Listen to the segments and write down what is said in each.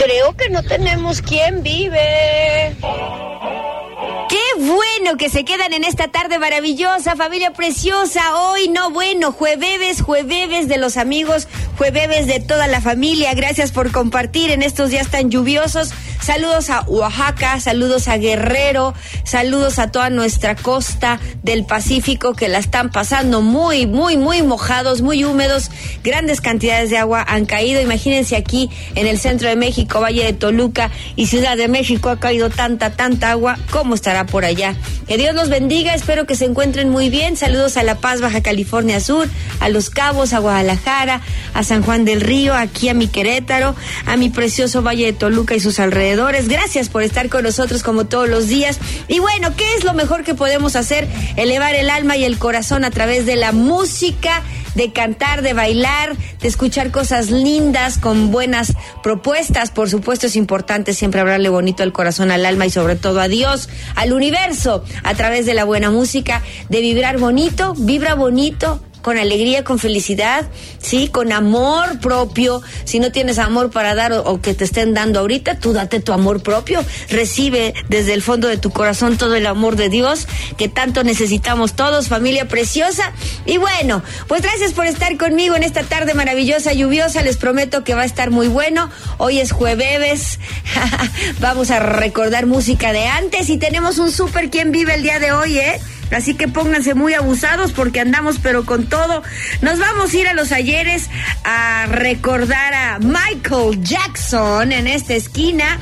Creo que no tenemos quien vive. ¡Qué bueno que se quedan en esta tarde maravillosa, familia preciosa! Hoy no, bueno, jueves de los amigos, jueves de toda la familia. Gracias por compartir en estos días tan lluviosos. Saludos a Oaxaca, saludos a Guerrero, saludos a toda nuestra costa del Pacífico que la están pasando muy mojados, muy húmedos. Grandes cantidades de agua han caído. Imagínense aquí en el centro de México, Valle de Toluca y Ciudad de México ha caído tanta agua. ¿Cómo estará por allá? Que Dios los bendiga, espero que se encuentren muy bien. Saludos a La Paz, Baja California Sur, a Los Cabos, a Guadalajara, a San Juan del Río, aquí a mi Querétaro, a mi precioso Valle de Toluca y sus alrededores. Gracias por estar con nosotros como todos los días. Y bueno, ¿qué es lo mejor que podemos hacer? Elevar el alma y el corazón a través de la música, de cantar, de bailar, de escuchar cosas lindas con buenas propuestas. Por supuesto es importante siempre hablarle bonito al corazón, al alma y sobre todo a Dios, al universo, a través de la buena música, de vibrar bonito, vibra bonito, con alegría, con felicidad, sí, con amor propio. Si no tienes amor para dar o que te estén dando ahorita, tú date tu amor propio. Recibe desde el fondo de tu corazón todo el amor de Dios que tanto necesitamos todos, familia preciosa. Y bueno, pues gracias por estar conmigo en esta tarde maravillosa, lluviosa. Les prometo que va a estar muy bueno. Hoy es jueves. Vamos a recordar música de antes y tenemos un súper quien vive el día de hoy, Así que pónganse muy abusados porque andamos pero con todo. Nos vamos a ir a los ayeres a recordar a Michael Jackson en esta esquina.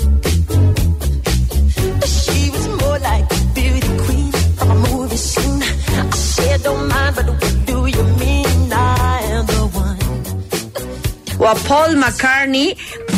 O a Paul McCartney.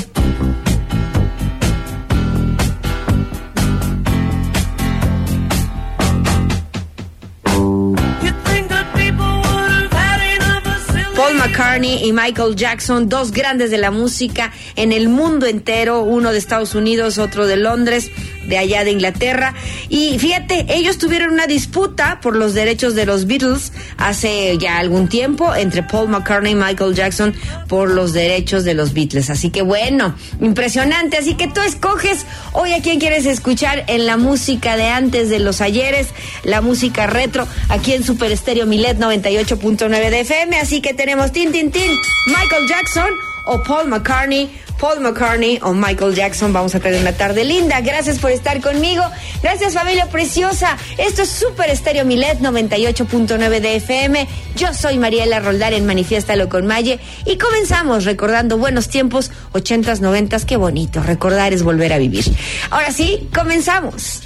Paul McCartney y Michael Jackson, dos grandes de la música en el mundo entero, uno de Estados Unidos, otro de Londres, de allá de Inglaterra. Y fíjate, ellos tuvieron una disputa por los derechos de los Beatles hace ya algún tiempo entre Paul McCartney y Michael Jackson por los derechos de los Beatles. Así que bueno, impresionante. Así que tú escoges hoy a quién quieres escuchar en la música de antes de los ayeres, la música retro, aquí en Super Estéreo Milet 98.9 de FM. Así que tenemos Michael Jackson o Paul McCartney o Michael Jackson. Vamos a tener una tarde linda. Gracias por estar conmigo. Gracias, familia preciosa. Esto es Super Estéreo Milet 98.9 de FM. Yo soy Mariela Roldán en Manifiéstalo con Maye y comenzamos recordando buenos tiempos, 80s, 90s. Qué bonito. Recordar es volver a vivir. Ahora sí, comenzamos.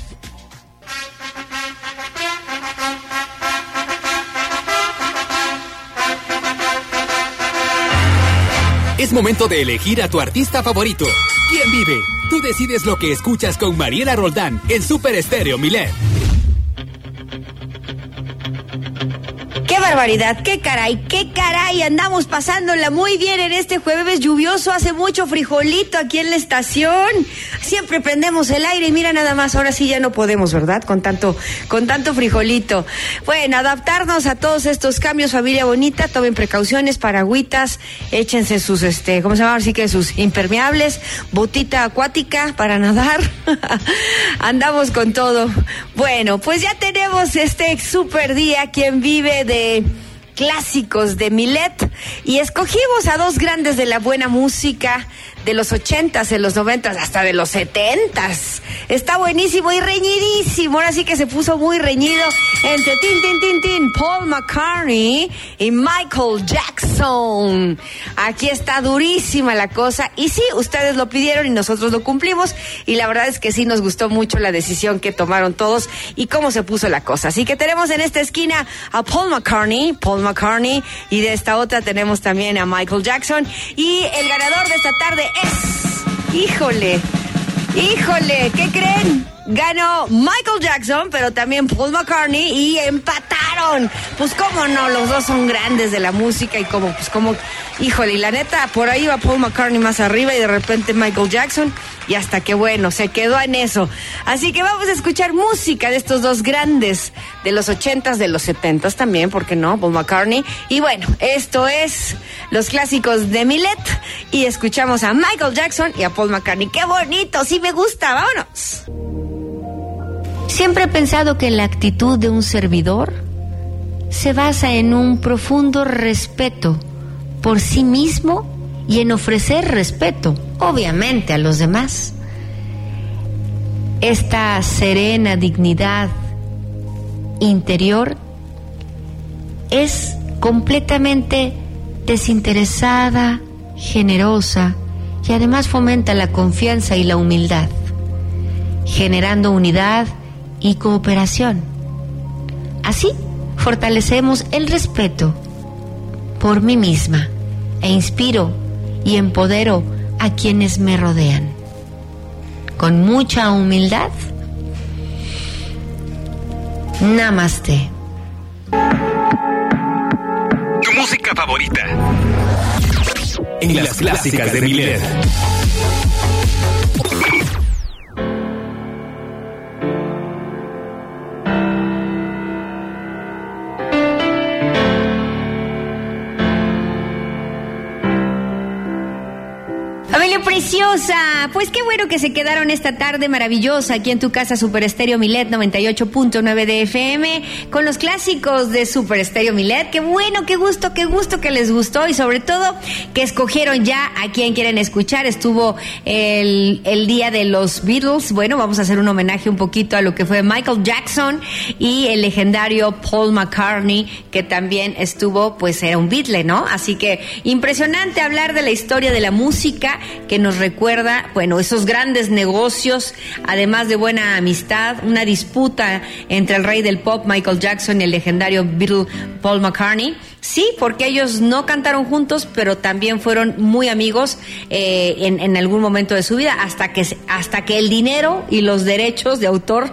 Es momento de elegir a tu artista favorito. ¿Quién vive? Tú decides lo que escuchas con Mariela Roldán en Super Estéreo Milet. ¡Qué barbaridad! ¡Qué caray! Andamos pasándola muy bien en este jueves lluvioso. Hace mucho frijolito aquí en la estación. Siempre prendemos el aire y mira nada más. Ahora sí ya no podemos, ¿verdad? Con tanto frijolito. Bueno, adaptarnos a todos estos cambios, familia bonita. Tomen precauciones, paragüitas. Échense sus, ¿cómo se llama? Así que sus impermeables. Botita acuática para nadar. Andamos con todo. Bueno, pues ya tenemos este super día. Quien vive de clásicos de Milet y escogimos a dos grandes de la buena música de los 80s, de los 90s, hasta de los 70s. Está buenísimo y reñidísimo. Ahora sí que se puso muy reñido entre Paul McCartney y Michael Jackson. Aquí está durísima la cosa. Y sí, ustedes lo pidieron y nosotros lo cumplimos. Y la verdad es que sí nos gustó mucho la decisión que tomaron todos y cómo se puso la cosa. Así que tenemos en esta esquina a Paul McCartney, y de esta otra tenemos también a Michael Jackson. Y el ganador de esta tarde es... ¡Híjole! ¿Qué creen? Ganó Michael Jackson, pero también Paul McCartney y empataron separaron. Pues cómo no, los dos son grandes de la música y como, híjole, y la neta, por ahí va Paul McCartney más arriba y de repente Michael Jackson y hasta que bueno, se quedó en eso. Así que vamos a escuchar música de estos dos grandes de los 80s, de los 70s también, ¿por qué no? Paul McCartney. Y bueno, esto es los clásicos de Milet y escuchamos a Michael Jackson y a Paul McCartney. ¡Qué bonito! Sí me gusta, vámonos. Siempre he pensado que la actitud de un servidor se basa en un profundo respeto por sí mismo y en ofrecer respeto, obviamente, a los demás. Esta serena dignidad interior es completamente desinteresada, generosa y además fomenta la confianza y la humildad, generando unidad y cooperación. Así fortalecemos el respeto por mí misma e inspiro y empodero a quienes me rodean. Con mucha humildad. Namaste. Tu música favorita en las clásicas de Milet. Familia preciosa, pues qué bueno que se quedaron esta tarde maravillosa aquí en tu casa Super Estéreo Milet 98.9 de FM con los clásicos de Super Estéreo Milet. Qué bueno, qué gusto que les gustó y sobre todo que escogieron ya a quien quieren escuchar. Estuvo el día de los Beatles. Bueno, vamos a hacer un homenaje un poquito a lo que fue Michael Jackson y el legendario Paul McCartney, que también estuvo, pues era un Beatle, ¿no? Así que impresionante hablar de la historia de la música que nos recuerda, bueno, esos grandes negocios, además de buena amistad, una disputa entre el rey del pop Michael Jackson y el legendario Beatle Paul McCartney. Sí, porque ellos no cantaron juntos, pero también fueron muy amigos en algún momento de su vida, hasta que el dinero y los derechos de autor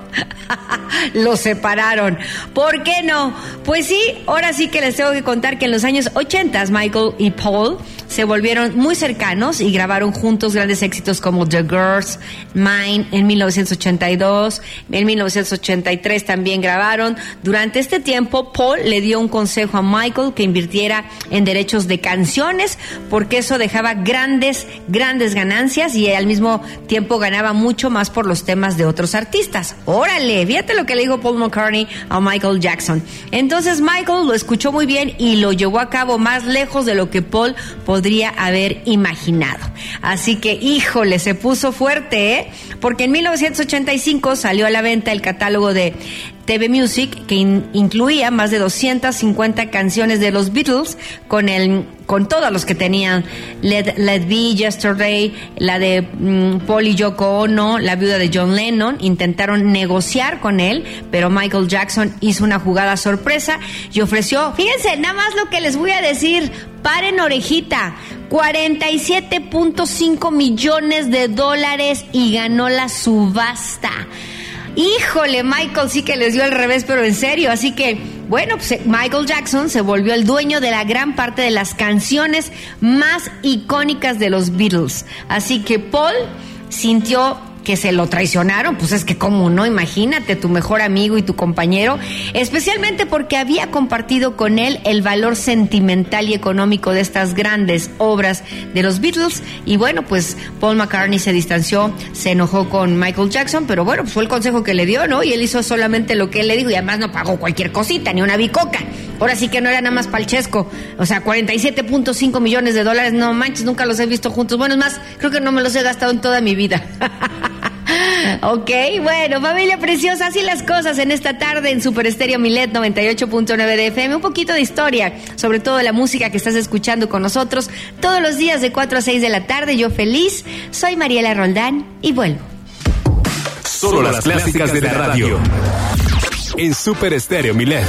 los separaron. ¿Por qué no? Pues sí, ahora sí que les tengo que contar que en los años 80 Michael y Paul se volvieron muy cercanos y grabaron juntos grandes éxitos como The Girls, Mine en 1982, en 1983 también grabaron. Durante este tiempo Paul le dio un consejo a Michael que invirtiera en derechos de canciones porque eso dejaba grandes ganancias y al mismo tiempo ganaba mucho más por los temas de otros artistas. Órale, fíjate lo que le dijo Paul McCartney a Michael Jackson. Entonces Michael lo escuchó muy bien y lo llevó a cabo más lejos de lo que Paul podría haber imaginado. Así que, híjole, se puso fuerte, ¿eh? Porque en 1985 salió a la venta el catálogo de TV Music, que incluía más de 250 canciones de los Beatles, con todos los que tenían Let Be, Yesterday, la de Paul y Yoko Ono, la viuda de John Lennon. Intentaron negociar con él, pero Michael Jackson hizo una jugada sorpresa y ofreció, fíjense, nada más lo que les voy a decir, paren orejita, $47.5 millones y ganó la subasta. Híjole, Michael sí que les dio al revés, pero en serio. Así que, bueno, pues Michael Jackson se volvió el dueño de la gran parte de las canciones más icónicas de los Beatles. Así que Paul sintió que se lo traicionaron, pues es que cómo no, imagínate, tu mejor amigo y tu compañero, especialmente porque había compartido con él el valor sentimental y económico de estas grandes obras de los Beatles. Y bueno, pues Paul McCartney se distanció, se enojó con Michael Jackson, pero bueno, pues fue el consejo que le dio, ¿no? Y él hizo solamente lo que él le dijo y además no pagó cualquier cosita, ni una bicoca. Ahora sí que no era nada más palchesco. O sea, $47.5 millones, no manches, nunca los he visto juntos. Bueno, es más, creo que no me los he gastado en toda mi vida. Ok, bueno, familia preciosa, así las cosas en esta tarde en Super Estéreo Milet 98.9 de FM. Un poquito de historia, sobre todo de la música que estás escuchando con nosotros todos los días de 4 a 6 de la tarde. Yo feliz, soy Mariela Roldán y vuelvo. Solo las clásicas de la radio en Super Estéreo Milet.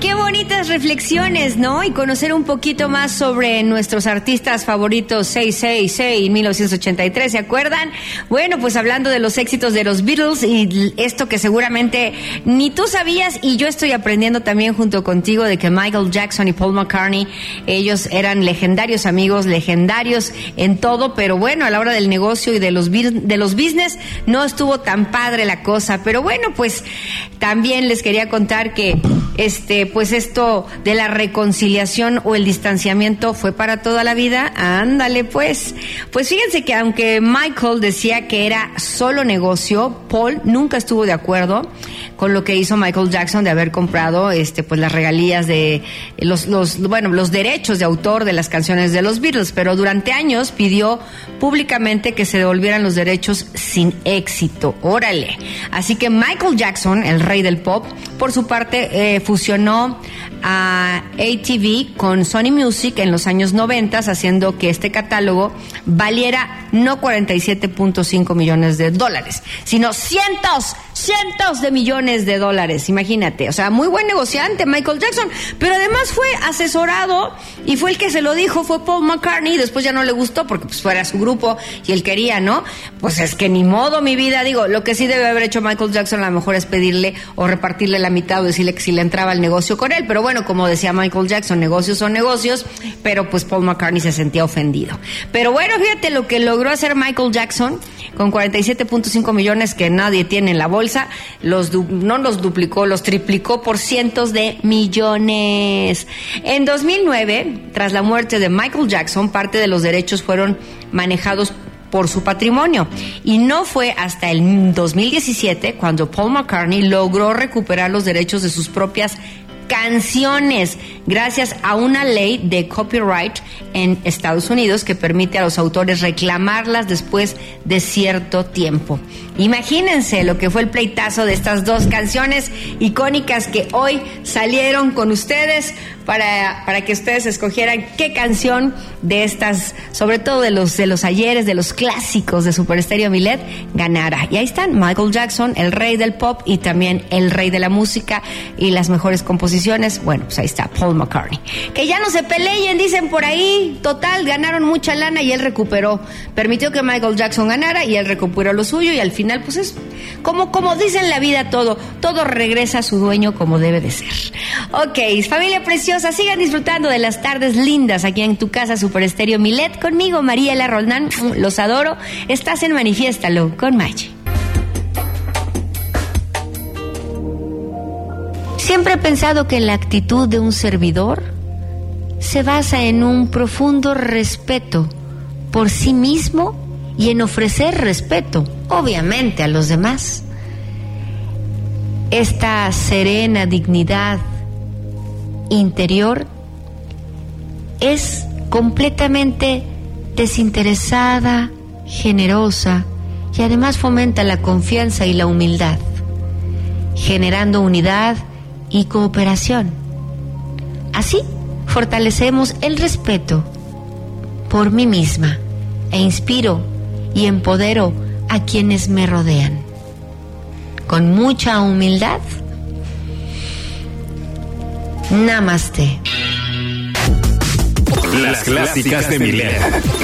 Qué bonitas reflexiones, ¿no? Y conocer un poquito más sobre nuestros artistas favoritos 666 en 1983, ¿se acuerdan? Bueno, pues hablando de los éxitos de los Beatles y esto que seguramente ni tú sabías y yo estoy aprendiendo también junto contigo de que Michael Jackson y Paul McCartney, ellos eran legendarios amigos, legendarios en todo, pero bueno, a la hora del negocio y de los business no estuvo tan padre la cosa, pero bueno, pues también les quería contar que pues esto de la reconciliación o el distanciamiento fue para toda la vida. Ándale, pues fíjense que aunque Michael decía que era solo negocio, Paul nunca estuvo de acuerdo con lo que hizo Michael Jackson de haber comprado pues las regalías de los derechos de autor de las canciones de los Beatles, pero durante años pidió públicamente que se devolvieran los derechos sin éxito. Órale. Así que Michael Jackson, el rey del pop, por su parte fusionó a ATV con Sony Music en los años 90, haciendo que este catálogo valiera no 47.5 millones de dólares, sino cientos de millones de dólares, imagínate. O sea, muy buen negociante Michael Jackson, pero además fue asesorado y fue el que se lo dijo, fue Paul McCartney, y después ya no le gustó porque pues fuera su grupo y él quería, ¿no? Pues es que ni modo, mi vida, digo, lo que sí debe haber hecho Michael Jackson a lo mejor es pedirle o repartirle la mitad o decirle que si le entraba el negocio con él, pero bueno, como decía Michael Jackson, negocios son negocios, pero pues Paul McCartney se sentía ofendido. Pero bueno, fíjate lo que logró hacer Michael Jackson con 47.5 millones que nadie tiene en la bolsa, no los duplicó, los triplicó por cientos de millones. En 2009, tras la muerte de Michael Jackson, parte de los derechos fueron manejados por su patrimonio. Y no fue hasta el 2017 cuando Paul McCartney logró recuperar los derechos de sus propias canciones, gracias a una ley de copyright en Estados Unidos que permite a los autores reclamarlas después de cierto tiempo. Imagínense lo que fue el pleitazo de estas dos canciones icónicas que hoy salieron con ustedes para que ustedes escogieran qué canción de estas, sobre todo de los ayeres, de los clásicos de Super Estéreo Milet, ganara. Y ahí están, Michael Jackson, el rey del pop y también el rey de la música y las mejores composiciones. Bueno, pues ahí está Paul McCartney. Que ya no se peleen, dicen por ahí. Total, ganaron mucha lana y él recuperó. Permitió que Michael Jackson ganara y él recuperó lo suyo y al final pues es como dicen en la vida, todo regresa a su dueño como debe de ser. Ok, familia preciosa, sigan disfrutando de las tardes lindas aquí en tu casa Super Estéreo Milet conmigo, Mariela Roldán. Los adoro. Estás en Manifiéstalo con Maye. Siempre he pensado que la actitud de un servidor se basa en un profundo respeto por sí mismo y en ofrecer respeto, obviamente, a los demás. Esta serena dignidad interior es completamente desinteresada, generosa y además fomenta la confianza y la humildad, generando unidad y cooperación. Así fortalecemos el respeto por mí misma e inspiro y empodero a quienes me rodean. Con mucha humildad. Namaste. Las clásicas de Milet.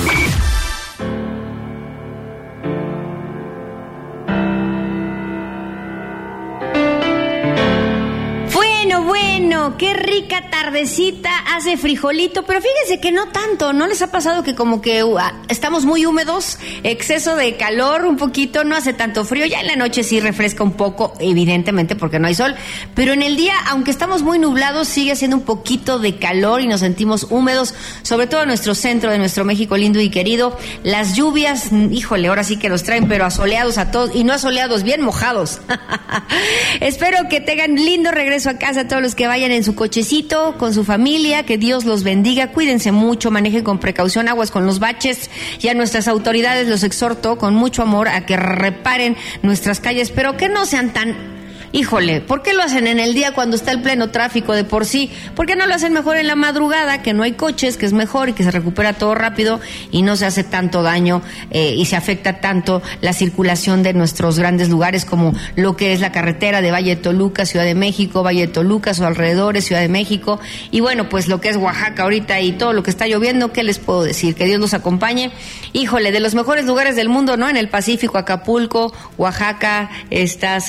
Bueno, qué rica tardecita, hace frijolito, pero fíjense que no tanto, ¿no les ha pasado que como que estamos muy húmedos, exceso de calor un poquito, no hace tanto frío, ya en la noche sí refresca un poco, evidentemente porque no hay sol, pero en el día, aunque estamos muy nublados, sigue haciendo un poquito de calor y nos sentimos húmedos, sobre todo en nuestro centro de nuestro México lindo y querido. Las lluvias, híjole, ahora sí que los traen, pero asoleados a todos, y no asoleados, bien mojados. Espero que tengan lindo regreso a casa a todos los que vayan en su cochecito, con su familia, que Dios los bendiga, cuídense mucho, manejen con precaución, aguas con los baches, y a nuestras autoridades los exhorto con mucho amor a que reparen nuestras calles, pero que no sean tan híjole, ¿por qué lo hacen en el día cuando está el pleno tráfico de por sí? ¿Por qué no lo hacen mejor en la madrugada, que no hay coches, que es mejor y que se recupera todo rápido y no se hace tanto daño y se afecta tanto la circulación de nuestros grandes lugares como lo que es la carretera de Valle de Toluca, Ciudad de México, Valle de Toluca, sus alrededores, Ciudad de México, y bueno, pues lo que es Oaxaca ahorita y todo lo que está lloviendo? ¿Qué les puedo decir? Que Dios los acompañe. Híjole, de los mejores lugares del mundo, ¿no? En el Pacífico, Acapulco, Oaxaca, está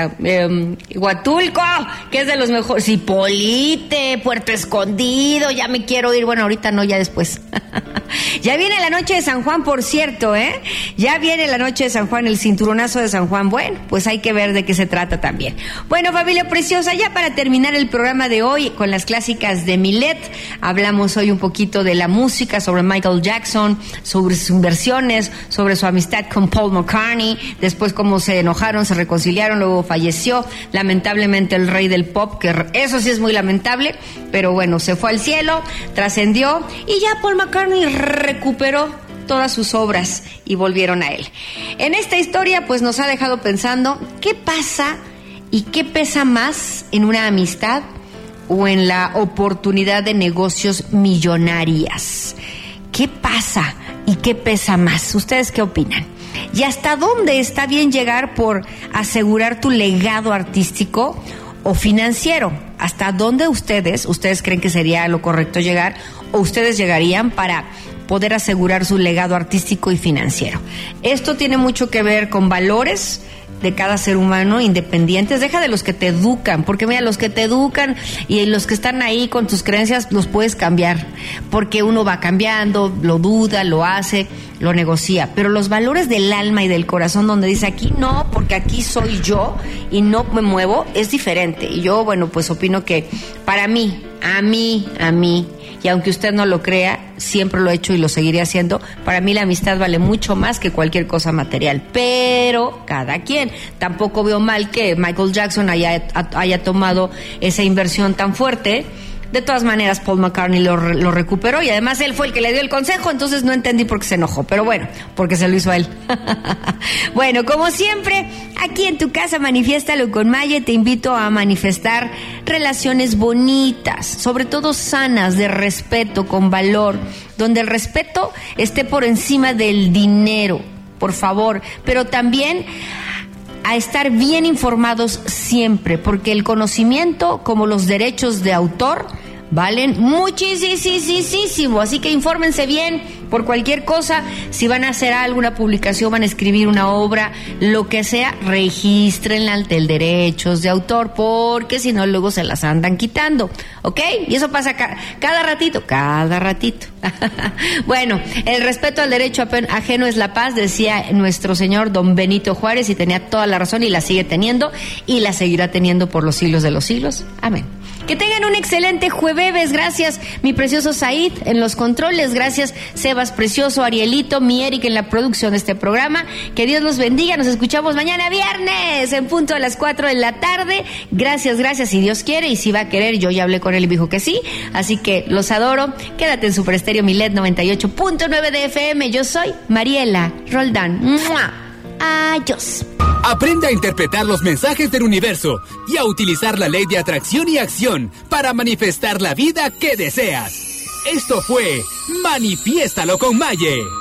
Huatulco, que es de los mejores, Zipolite, Puerto Escondido, ya me quiero ir, bueno, ahorita no, ya después. Ya viene la noche de San Juan, por cierto, ya viene la noche de San Juan, el cinturonazo de San Juan. Bueno, pues hay que ver de qué se trata también. Bueno, familia preciosa, ya para terminar el programa de hoy con las clásicas de Milet, hablamos hoy un poquito de la música, sobre Michael Jackson, sobre sus inversiones, sobre su amistad con Paul McCartney, después cómo se enojaron, se reconciliaron, luego falleció lamentablemente el rey del pop, que eso sí es muy lamentable, pero bueno, se fue al cielo, trascendió y ya Paul McCartney recuperó todas sus obras y volvieron a él. En esta historia pues nos ha dejado pensando qué pasa y qué pesa más en una amistad o en la oportunidad de negocios millonarias. ¿Qué pasa y qué pesa más? ¿Ustedes qué opinan? ¿Y hasta dónde está bien llegar por asegurar tu legado artístico o financiero? ¿Hasta dónde ustedes creen que sería lo correcto llegar o ustedes llegarían para poder asegurar su legado artístico y financiero? Esto tiene mucho que ver con valores de cada ser humano independientes. Deja de los que te educan, porque mira, los que te educan y los que están ahí con tus creencias los puedes cambiar, porque uno va cambiando, lo duda, lo hace, lo negocia, pero los valores del alma y del corazón, donde dice aquí no, porque aquí soy yo y no me muevo, es diferente. Y yo, bueno, pues opino que para mí, a mí, y aunque usted no lo crea, siempre lo he hecho y lo seguiré haciendo, para mí la amistad vale mucho más que cualquier cosa material, pero cada quien. Tampoco veo mal que Michael Jackson haya tomado esa inversión tan fuerte. De todas maneras, Paul McCartney lo recuperó y además él fue el que le dio el consejo, entonces no entendí por qué se enojó, pero bueno, porque se lo hizo a él. Bueno, como siempre, aquí en tu casa Manifiéstalo con Maye, te invito a manifestar relaciones bonitas, sobre todo sanas, de respeto, con valor, donde el respeto esté por encima del dinero, por favor, pero también a estar bien informados siempre, porque el conocimiento, como los derechos de autor, valen muchísimo, así que infórmense bien por cualquier cosa. Si van a hacer alguna publicación, van a escribir una obra, lo que sea, regístrenla ante el derechos de autor, porque si no luego se las andan quitando, ¿ok? Y eso pasa cada ratito. Bueno, el respeto al derecho ajeno es la paz, decía nuestro señor don Benito Juárez, y tenía toda la razón y la sigue teniendo y la seguirá teniendo por los siglos de los siglos. Amén. Que tengan un excelente jueves. Gracias, mi precioso Said en los controles. Gracias, Sebas precioso, Arielito, mi Eric en la producción de este programa. Que Dios los bendiga. Nos escuchamos mañana viernes en punto a las 4 de la tarde. Gracias, si Dios quiere y si va a querer. Yo ya hablé con él y me dijo que sí. Así que los adoro. Quédate en Super Estéreo Milet 98.9 de FM. Yo soy Mariela Roldán. ¡Mua! Adiós. Aprende a interpretar los mensajes del universo y a utilizar la ley de atracción y acción para manifestar la vida que deseas. Esto fue Manifiéstalo con Maye.